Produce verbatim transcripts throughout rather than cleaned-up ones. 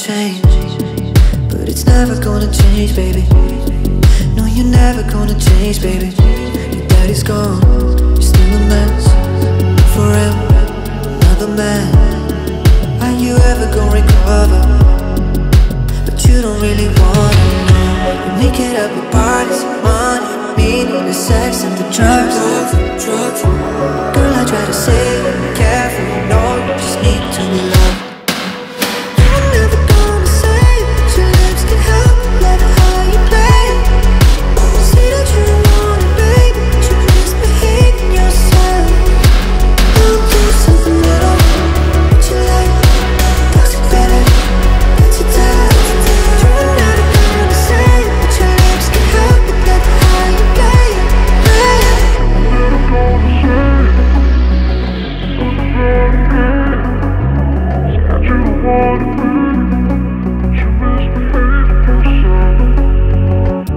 change, but it's never gonna change, baby. No, you're never gonna change, baby. Your daddy's gone, you're still a mess. For him, another man. Are you ever gonna recover? But you don't really wanna know. You make it up with parties, money, meaning the sex and the drugs. Girl, I try to save you, be careful, you know you just need to be loved. You're never gonna say that your lips can help, love how you play. Say that you don't want it, baby, but you're misbehaving yourself. I'll do something little, what you like, toxic baby, that's your type. You're never gonna say that your lips can help, love how you play.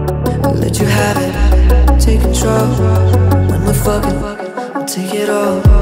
Let you have it, take control. When we're fucking, I'll take it all.